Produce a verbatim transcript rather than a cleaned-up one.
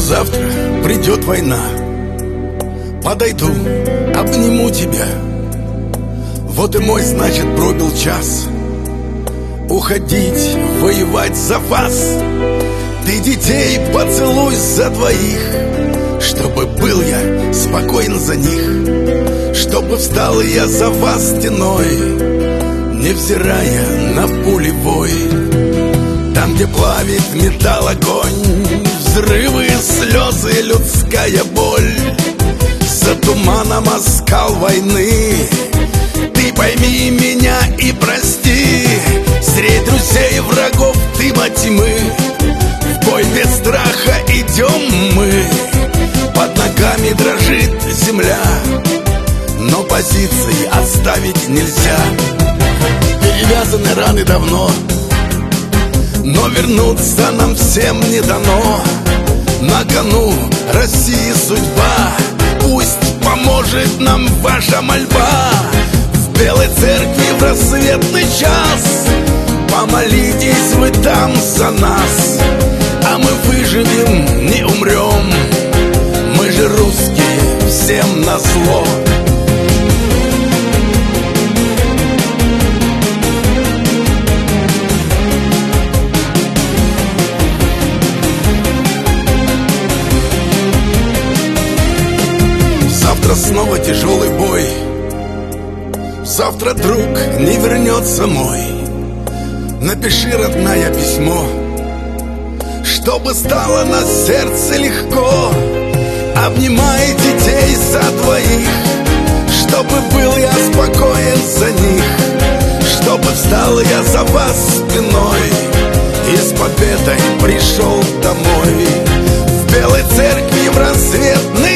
завтра придет война, подойду, обниму тебя. Вот и мой, значит, пробил час уходить, воевать за вас. Ты детей поцелуй за двоих, чтобы был я спокоен за них, чтобы встал я за вас стеной, невзирая на пулевой. Там, где плавит металл огонь, взрывы, слезы, людская боль, за туманом оскал войны. Ты пойми меня и прости, средь друзей и врагов дыма тьмы, в бой без страха идем мы. Под ногами дрожит земля, но позиции оставить нельзя. Перевязаны раны давно, но вернуться нам всем не дано. На кону России судьба, пусть поможет нам ваша мольба. В Белой церкви в рассветный час помолитесь вы там за нас, а мы выживем, не умрем. Мы же русские, всем назло. Завтра снова тяжелый бой, завтра, друг, не вернется мой. Напиши, родная, письмо, чтобы стало на сердце легко. Обнимай детей за двоих, чтобы был я спокоен за них, чтобы встал я за вас спиной и с победой пришел домой. В Белой церкви в рассветный